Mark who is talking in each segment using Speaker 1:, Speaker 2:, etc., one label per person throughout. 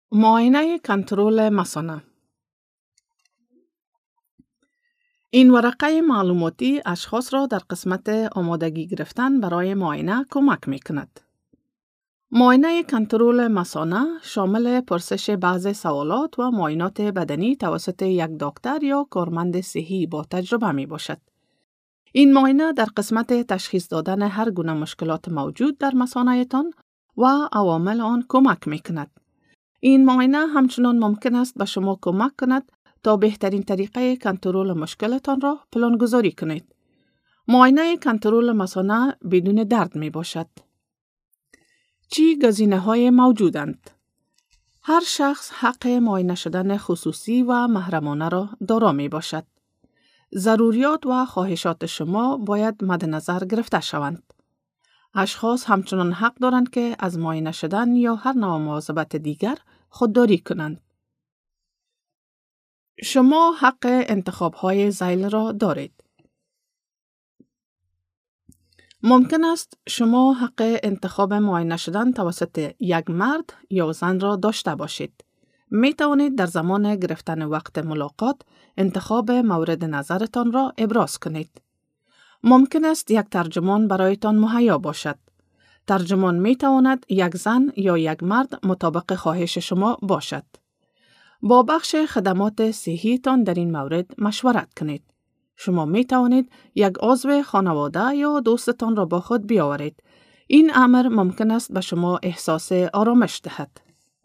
Speaker 1: معاینه کنترل مثانه. این ورقه معلوماتی اشخاص را در قسمت آمادگی گرفتن برای معاینه کمک می کند. معاینه کنترل مثانه شامل پرسش بعضی سوالات و معاینات بدنی توسط یک دکتر یا کارمند صحی با تجربه می باشد. این معاینه در قسمت تشخیص دادن هر گونه مشکلات موجود در مثانه تان و عوامل آن کمک می کند. این معاینه همچنان ممکن است به شما کمک کند تا بهترین طریقه کنترل مشکلتان را پلانگذاری کنید. معاینه کنترل مثانه بدون درد می باشد. چی گزینه‌های موجودند؟ هر شخص حق معاینه شدن خصوصی و محرمانه را دارا می باشد. ضروریات و خواهشات شما باید مد نظر گرفته شوند. اشخاص همچنان حق دارند که از معاینه شدن یا هر نوع مواظبت دیگر خودداری کنند. شما حق انتخاب‌های ذیل را دارید. ممکن است شما حق انتخاب معاینه شدن توسط یک مرد یا زن را داشته باشید. می توانید در زمان گرفتن وقت ملاقات انتخاب مورد نظرتان را ابراز کنید. ممکن است یک ترجمان برایتان مهیا باشد. ترجمان می تواند یک زن یا یک مرد مطابق خواهش شما باشد. با بخش خدمات صحی تان در این مورد مشورت کنید. شما می توانید یک عضو خانواده یا دوستتان را با خود بیاورید. این امر ممکن است به شما احساس آرامش دهد.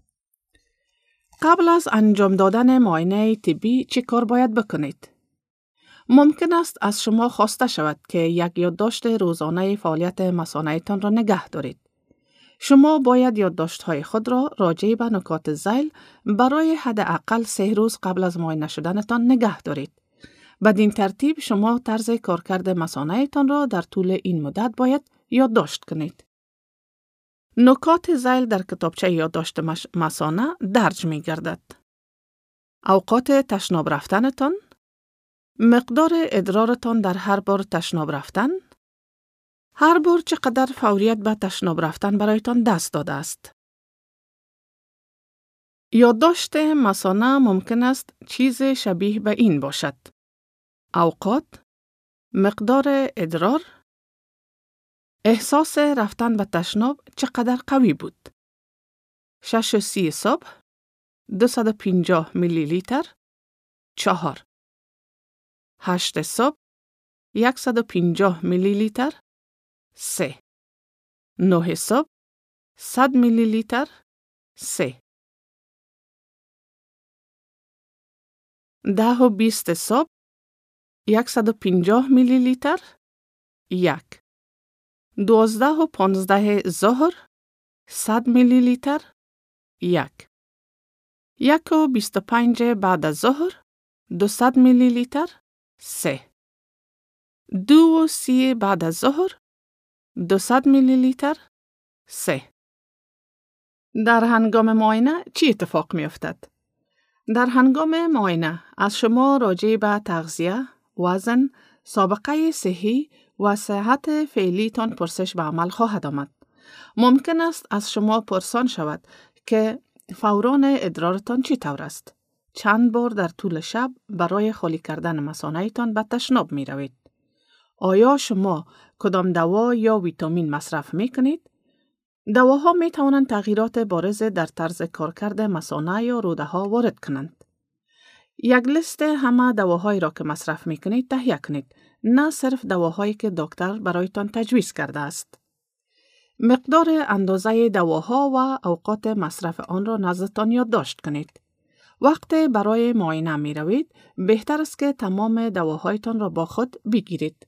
Speaker 1: قبل از انجام دادن معاینه طبی چه کار باید بکنید؟ ممکن است از شما خواسته شود که یک یادداشت روزانه فعالیت مثانه تان را نگه دارید. شما باید یادداشت‌های خود را راجع به نکات ذیل برای حداقل 3 روز قبل از معاینه شدنتان نگه دارید. بدین ترتیب شما طرز کارکرد مثانه تان را در طول این مدت باید یادداشت کنید. نکات ذیل در کتابچه یادداشت مثانه درج می گردد. اوقات تشناب رفتنتان، مقدار ادرارتان در هر بار تشناب رفتن، هر بار چقدر فوریت به تشناب رفتن برایتان دست داده است. یادداشت مثانه ممکن است چیز شبیه به این باشد: اوقات، مقدار ادرار، احساس رفتن به تشناب چقدر قوی بود. 6:30 صبح 250 میلی لیتر 4. 8 صبح 150 میلی لیتر 3. 9 صبح 100 میلی لیتر 3. 10 و 20 صبح 150 میلی لیتر 1. 12 و 15 ظهر 100 میلی لیتر 1. 1 و 25 بعد از ظهر 200 میلی لیتر 3. 2 و 30 بعد از ظهر 200 میلی لیتر 3. در هنگام معاینه چی اتفاق می افتد؟ در هنگام معاینه از شما راجع به تغذیه، وزن، سابقه صحی و صحت فعلی تان پرسش به عمل خواهد آمد. ممکن است از شما پرسان شود که فوران ادرارتان چی طور است؟ چند بار در طول شب برای خالی کردن مثانه تان به تشناب می روید؟ آیا شما کدام دوا یا ویتامین مصرف می کنید؟ دواها می توانند تغییرات بارز در طرز کارکرد مثانه یا روده ها وارد کنند. یک لیست همه دواهایی را که مصرف می کنید تهیه کنید، نه صرف دواهایی که دکتر برایتان تجویز کرده است. مقدار اندازه دواها و اوقات مصرف آن را نزدتان یادداشت کنید. وقتی برای معاینه می روید، بهتر است که تمام دواهایتان را با خود بگیرید.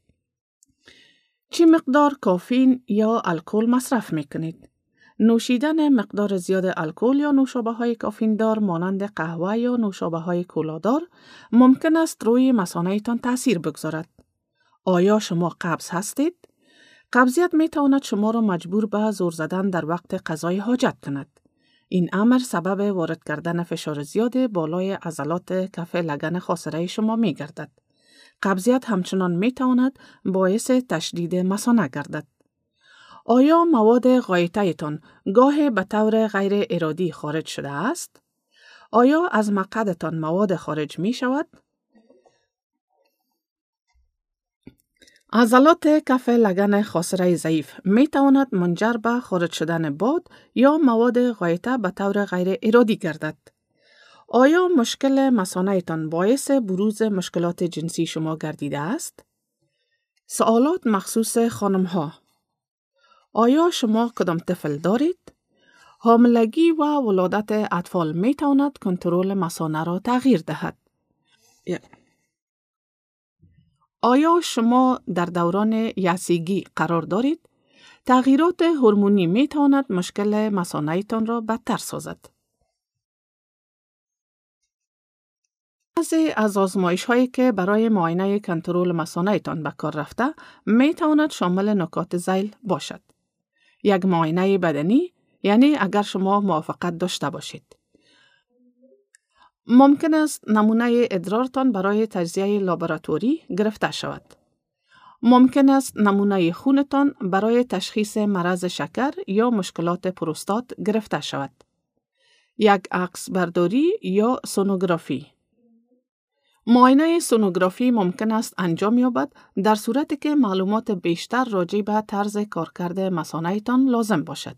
Speaker 1: چی مقدار کافین یا الکل مصرف می کنید؟ نوشیدن مقدار زیاد الکل یا نوشابه های کافین دار مانند قهوه یا نوشابه های کولادار ممکن است روی مثانه تان تأثیر بگذارد. آیا شما قبض هستید؟ قبضیت می تواند شما را مجبور به زور زدن در وقت قضای حاجت کند. این امر سبب وارد کردن فشار زیاد بالای عضلات کف لگن خاصره شما می گردد. قبضیت همچنان می تواند باعث تشدید مثانه گردد. آیا مواد غایطه تان گاه به طور غیر ارادی خارج شده است؟ آیا از مقعدتان مواد خارج می شود؟ عضلات کف لگن خاصره ضعیف می تواند منجر به خارج شدن باد یا مواد غایطه به طور غیر ارادی گردد. آیا مشکل مثانه‌تان باعث بروز مشکلات جنسی شما گردیده است؟ سوالات مخصوص خانم‌ها: آیا شما کدام طفل دارید؟ حاملگی و ولادت اطفال می تواند کنترل مثانه را تغییر دهد. آیا شما در دوران یائسگی قرار دارید؟ تغییرات هورمونی می تواند مشکل مثانه‌تان را بدتر سازد. بعضی از آزمایش‌هایی که برای معاینه کنترل مثانه‌تان به کار رفته می تواند شامل نکات ذیل باشد. یک معاینه بدنی، یعنی اگر شما موافقت داشته باشید. ممکن است نمونه ادرارتان برای تجزیه لابراتوری گرفته شود. ممکن است نمونه خونتان برای تشخیص مرض شکر یا مشکلات پروستات گرفته شود. یک عکس برداری یا سونوگرافی. معاینه سونوگرافی ممکن است انجام یابد در صورتی که معلومات بیشتر راجع به طرز کارکرد مثانه‌تان لازم باشد.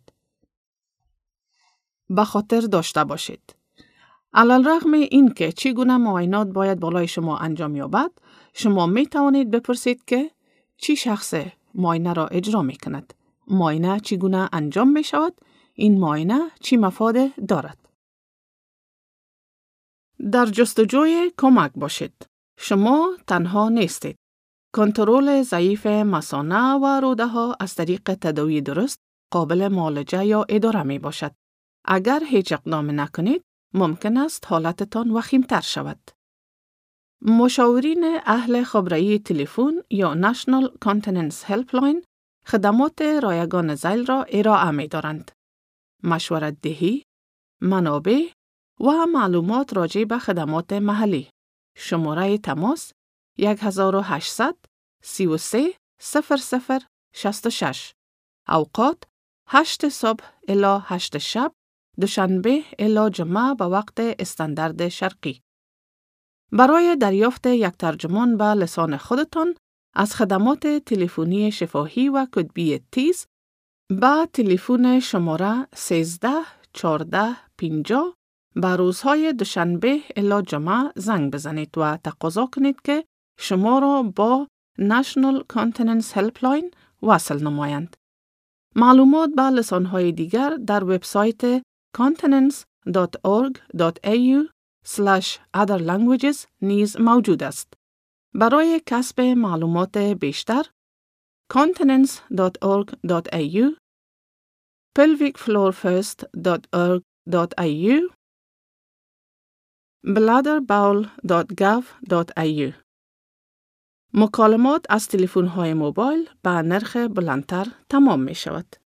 Speaker 1: به خاطر داشته باشید: علی‌الرغم این که چگونه معاینات باید بالای شما انجام یابد، شما می توانید بپرسید که چی شخص معاینه را اجرا می کند؟ معاینه چگونه انجام می شود؟ این معاینه چی مفاد دارد؟ در جستجوی کمک باشید. شما تنها نیستید. کنترل ضعیف مثانه و روده ها از طریق تداوی درست قابل معالجه یا اداره می باشد. اگر هیچ اقدام نکنید، ممکن است حالتتان وخیم‌تر شود. مشاورین اهل خبره‌ای تلفن یا National Continence Helpline خدمات رایگان ذیل را ارائه می دارند. مشورت دهی، منابع و معلومات راجع به خدمات محلی. شماره تماس 1800 33 00 66. اوقات 8 صبح الی 8 شب، دوشنبه الی جمعه به وقت استاندارد شرقی. برای دریافت یک ترجمان به لسان خودتان از خدمات تلفنی شفاهی و کتبی تیز به تلفن شماره 13 14 50 به روزهای دوشنبه الی جمعه زنگ بزنید و تقاضا کنید که شما را با National Continence Helpline وصل نمایند. معلومات به لسانهای دیگر در وبسایت continence.org.au/other languages نیز موجود است. برای کسب معلومات بیشتر، continence.org.au، pelvicfloorfirst.org.au، bladderbowl.gov.au. مکالمات از تلفن‌های موبایل به نرخ بلندتر تمام می شود.